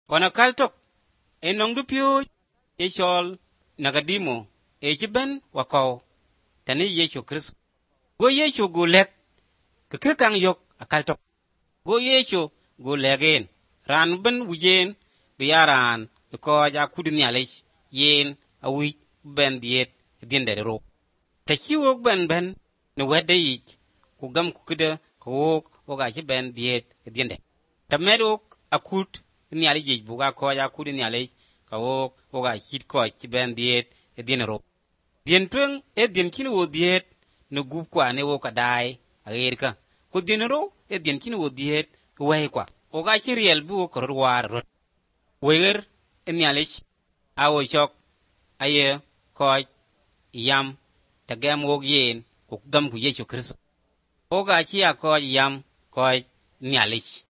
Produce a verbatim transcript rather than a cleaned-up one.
Wana kaltok enong du pio e chol nagadimo e chiben wakaw tani Yesu Kristo. Go Yesu go lek ke kang yok akaltok. Go Yesu go legen ran ben wujen biyaran ko ja kudni alech yen awi ben diet diende ro. Ta chiwo ben ben ne wedde yich ku gam ku kida ko o ga chi ben diet diende. Ta medok akut ni ali jej buga ko ja kudni alech ka o o ga hit ko chi ben diet diende ro. Dien twen e dien kin wo diet ne gup kwa ne wo ka dai agerka. Ku dien ro e dien kin wo diet wai kwa. O ga chi riel bu ko war rot. Weger ni alech awo chok aye ko yam ta gam wog yen ku gam ku Yesu Kristo. O ga chi a ko yam ko ni alech